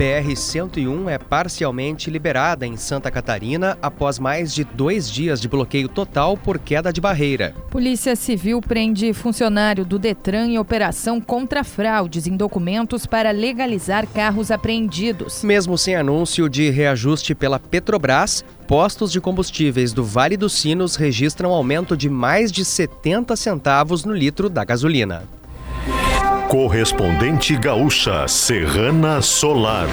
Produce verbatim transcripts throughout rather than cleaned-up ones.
B R cento e um é parcialmente liberada em Santa Catarina após mais de dois dias de bloqueio total por queda de barreira. Polícia Civil prende funcionário do Detran em operação contra fraudes em documentos para legalizar carros apreendidos. Mesmo sem anúncio de reajuste pela Petrobras, postos de combustíveis do Vale dos Sinos registram aumento de mais de setenta centavos no litro da gasolina. Correspondente gaúcha Serrana Solar.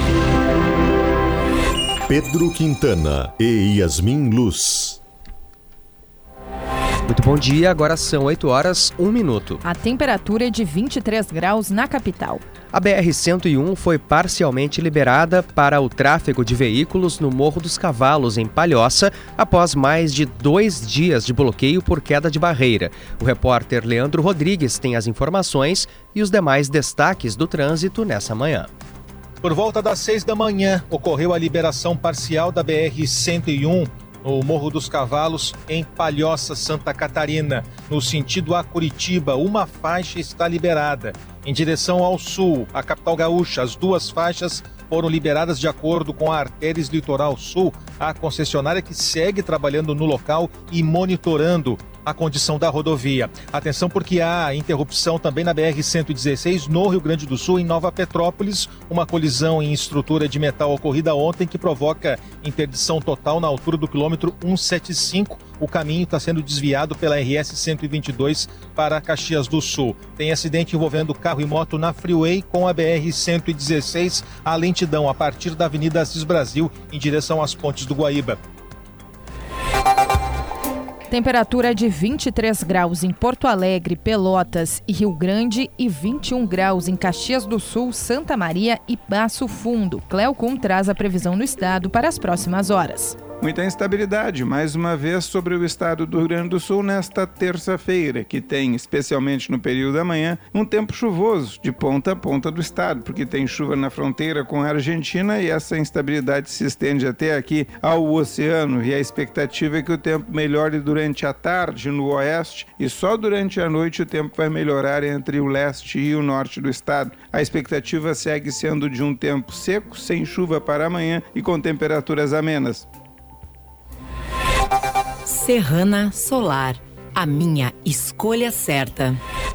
Pedro Quintana e Yasmin Luz. Muito bom dia, agora são oito horas, um minuto. A temperatura é de vinte e três graus na capital. A B R cento e um foi parcialmente liberada para o tráfego de veículos no Morro dos Cavalos, em Palhoça, após mais de dois dias de bloqueio por queda de barreira. O repórter Leandro Rodrigues tem as informações e os demais destaques do trânsito nessa manhã. Por volta das seis da manhã, ocorreu a liberação parcial da B R cento e um no Morro dos Cavalos, em Palhoça, Santa Catarina. No sentido a Curitiba, uma faixa está liberada. Em direção ao sul, a capital gaúcha, as duas faixas foram liberadas de acordo com a Artérias Litoral Sul, a concessionária que segue trabalhando no local e monitorando a condição da rodovia. Atenção, porque há interrupção também na B R cento e dezesseis no Rio Grande do Sul, em Nova Petrópolis, uma colisão em estrutura de metal ocorrida ontem que provoca interdição total na altura do quilômetro cento e setenta e cinco. O caminho está sendo desviado pela R S cento e vinte e dois para Caxias do Sul. Tem acidente envolvendo carro e moto na Freeway com a B R cento e dezesseis, a lentidão a partir da Avenida Assis Brasil em direção às Pontes do Guaíba. Temperatura de vinte e três graus em Porto Alegre, Pelotas e Rio Grande e vinte e um graus em Caxias do Sul, Santa Maria e Passo Fundo. Cleocum traz a previsão do estado para as próximas horas. Muita instabilidade, mais uma vez, sobre o estado do Rio Grande do Sul nesta terça-feira, que tem, especialmente no período da manhã, um tempo chuvoso de ponta a ponta do estado, porque tem chuva na fronteira com a Argentina e essa instabilidade se estende até aqui ao oceano, e a expectativa é que o tempo melhore durante a tarde no oeste e só durante a noite o tempo vai melhorar entre o leste e o norte do estado. A expectativa segue sendo de um tempo seco, sem chuva para amanhã e com temperaturas amenas. Serrana Solar, a minha escolha certa.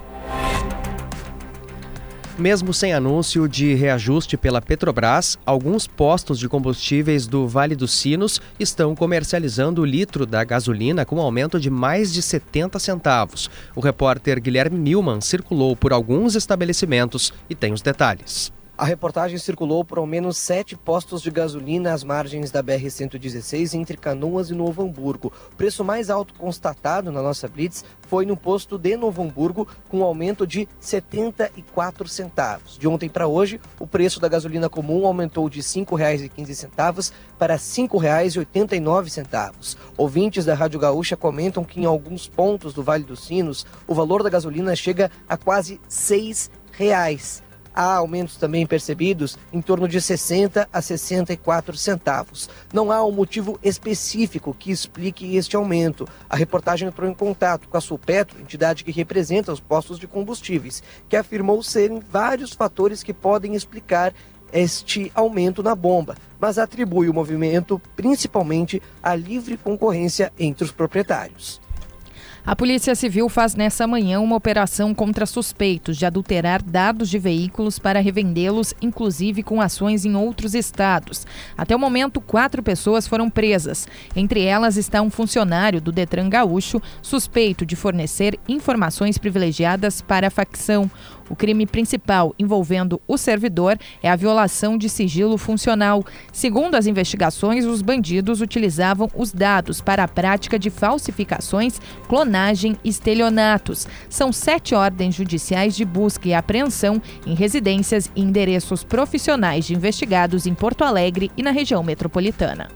Mesmo sem anúncio de reajuste pela Petrobras, alguns postos de combustíveis do Vale dos Sinos estão comercializando o litro da gasolina com aumento de mais de setenta centavos. O repórter Guilherme Milman circulou por alguns estabelecimentos e tem os detalhes. A reportagem circulou por ao menos sete postos de gasolina às margens da B R cento e dezesseis entre Canoas e Novo Hamburgo. O preço mais alto constatado na nossa blitz foi no posto de Novo Hamburgo, com um aumento de setenta e quatro centavos. De ontem para hoje, o preço da gasolina comum aumentou de cinco reais e quinze centavos para cinco reais e oitenta e nove centavos. Ouvintes da Rádio Gaúcha comentam que em alguns pontos do Vale dos Sinos, o valor da gasolina chega a quase seis reais. Há aumentos também percebidos em torno de sessenta a sessenta e quatro centavos. Não há um motivo específico que explique este aumento. A reportagem entrou em contato com a Sulpetro, entidade que representa os postos de combustíveis, que afirmou serem vários fatores que podem explicar este aumento na bomba, mas atribui o movimento principalmente à livre concorrência entre os proprietários. A Polícia Civil faz nessa manhã uma operação contra suspeitos de adulterar dados de veículos para revendê-los, inclusive com ações em outros estados. Até o momento, quatro pessoas foram presas. Entre elas está um funcionário do Detran Gaúcho, suspeito de fornecer informações privilegiadas para a facção. O crime principal envolvendo o servidor é a violação de sigilo funcional. Segundo as investigações, os bandidos utilizavam os dados para a prática de falsificações, clonagem e estelionatos. São sete ordens judiciais de busca e apreensão em residências e endereços profissionais de investigados em Porto Alegre e na região metropolitana.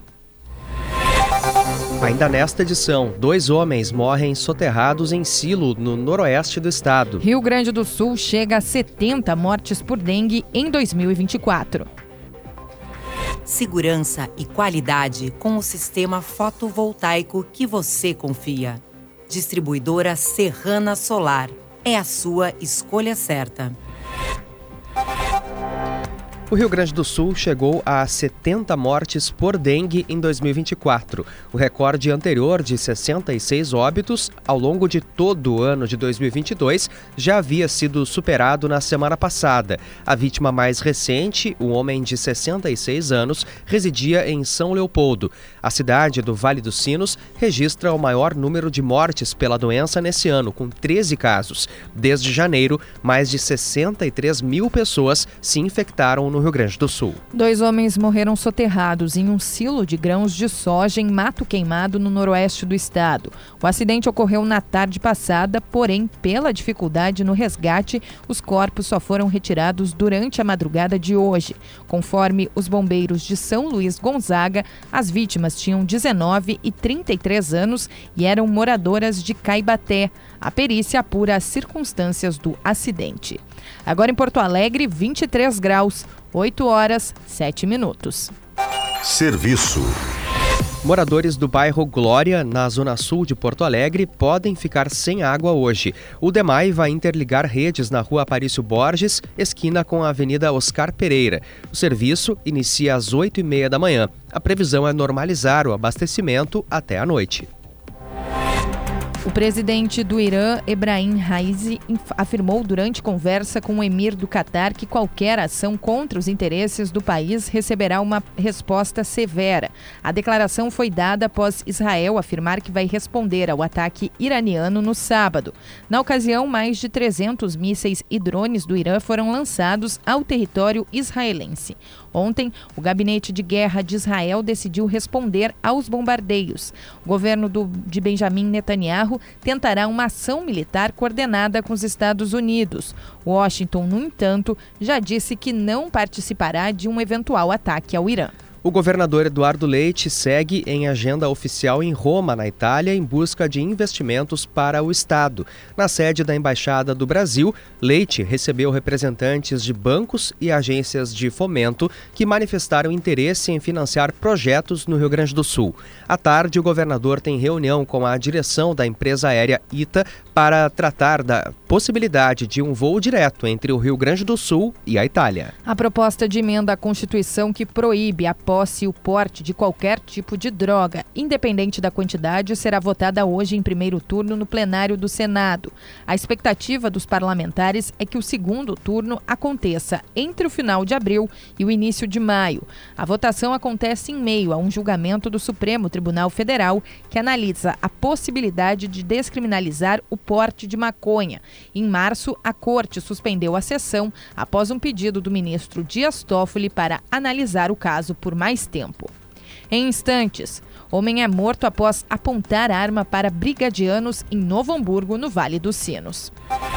Ainda nesta edição, dois homens morrem soterrados em silo no noroeste do estado. Rio Grande do Sul chega a setenta mortes por dengue em dois mil e vinte e quatro. Segurança e qualidade com o sistema fotovoltaico que você confia. Distribuidora Serrana Solar. É a sua escolha certa. O Rio Grande do Sul chegou a setenta mortes por dengue em dois mil e vinte e quatro. O recorde anterior de sessenta e seis óbitos ao longo de todo o ano de dois mil e vinte e dois já havia sido superado na semana passada. A vítima mais recente, um homem de sessenta e seis anos, residia em São Leopoldo. A cidade do Vale dos Sinos registra o maior número de mortes pela doença nesse ano, com treze casos. Desde janeiro, mais de sessenta e três mil pessoas se infectaram no Rio Grande do Sul. Dois homens morreram soterrados em um silo de grãos de soja em Mato Queimado, no noroeste do estado. O acidente ocorreu na tarde passada, porém, pela dificuldade no resgate, os corpos só foram retirados durante a madrugada de hoje. Conforme os bombeiros de São Luís Gonzaga, as vítimas tinham dezenove e trinta e três anos e eram moradoras de Caibaté. A perícia apura as circunstâncias do acidente. Agora em Porto Alegre, vinte e três graus, oito horas, sete minutos. Serviço. Moradores do bairro Glória, na zona sul de Porto Alegre, podem ficar sem água hoje. O DEMAI vai interligar redes na rua Aparício Borges, esquina com a Avenida Oscar Pereira. O serviço inicia às oito e meia da manhã. A previsão é normalizar o abastecimento até a noite. O presidente do Irã, Ebrahim Raisi, afirmou durante conversa com o emir do Catar que qualquer ação contra os interesses do país receberá uma resposta severa. A declaração foi dada após Israel afirmar que vai responder ao ataque iraniano no sábado. Na ocasião, mais de trezentos mísseis e drones do Irã foram lançados ao território israelense. Ontem, o gabinete de guerra de Israel decidiu responder aos bombardeios. O governo do, de Benjamin Netanyahu tentará uma ação militar coordenada com os Estados Unidos. Washington, no entanto, já disse que não participará de um eventual ataque ao Irã. O governador Eduardo Leite segue em agenda oficial em Roma, na Itália, em busca de investimentos para o Estado. Na sede da Embaixada do Brasil, Leite recebeu representantes de bancos e agências de fomento que manifestaram interesse em financiar projetos no Rio Grande do Sul. À tarde, o governador tem reunião com a direção da empresa aérea I T A para tratar da possibilidade de um voo direto entre o Rio Grande do Sul e a Itália. A proposta de emenda à Constituição que proíbe a posse e o porte de qualquer tipo de droga, independente da quantidade, será votada hoje em primeiro turno no plenário do Senado. A expectativa dos parlamentares é que o segundo turno aconteça entre o final de abril e o início de maio. A votação acontece em meio a um julgamento do Supremo Tribunal Federal que analisa a possibilidade de descriminalizar o porte de maconha. Em março, a Corte suspendeu a sessão após um pedido do ministro Dias Toffoli para analisar o caso por mais tempo. Em instantes, homem é morto após apontar arma para brigadianos em Novo Hamburgo, no Vale dos Sinos.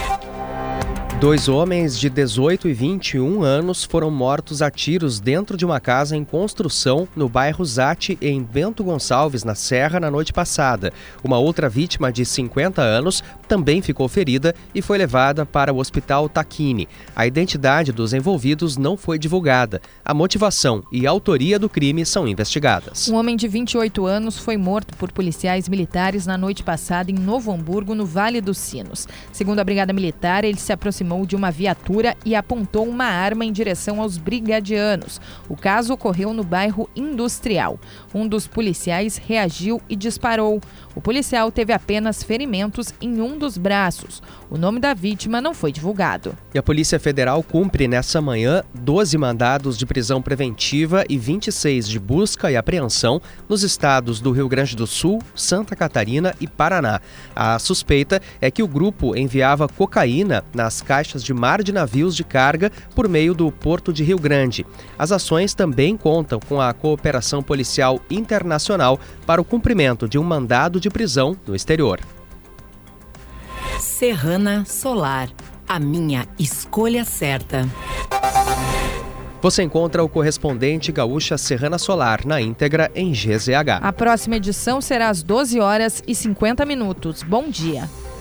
Dois homens de dezoito e vinte e um anos foram mortos a tiros dentro de uma casa em construção no bairro Zate, em Bento Gonçalves, na Serra, na noite passada. Uma outra vítima de cinquenta anos também ficou ferida e foi levada para o Hospital Taquini. A identidade dos envolvidos não foi divulgada. A motivação e a autoria do crime são investigadas. Um homem de vinte e oito anos foi morto por policiais militares na noite passada em Novo Hamburgo, no Vale dos Sinos. Segundo a Brigada Militar, ele se aproximou de uma viatura e apontou uma arma em direção aos brigadianos. O caso ocorreu no bairro Industrial. Um dos policiais reagiu e disparou. O policial teve apenas ferimentos em um dos braços. O nome da vítima não foi divulgado. E a Polícia Federal cumpre nessa manhã doze mandados de prisão preventiva e vinte e seis de busca e apreensão nos estados do Rio Grande do Sul, Santa Catarina e Paraná. A suspeita é que o grupo enviava cocaína nas caixas de mar de navios de carga por meio do Porto de Rio Grande. As ações também contam com a cooperação policial internacional para o cumprimento de um mandado de prisão no exterior. Serrana Solar, a minha escolha certa. Você encontra o correspondente Gaúcha Serrana Solar na íntegra em G Z H. A próxima edição será às doze horas e cinquenta minutos. Bom dia.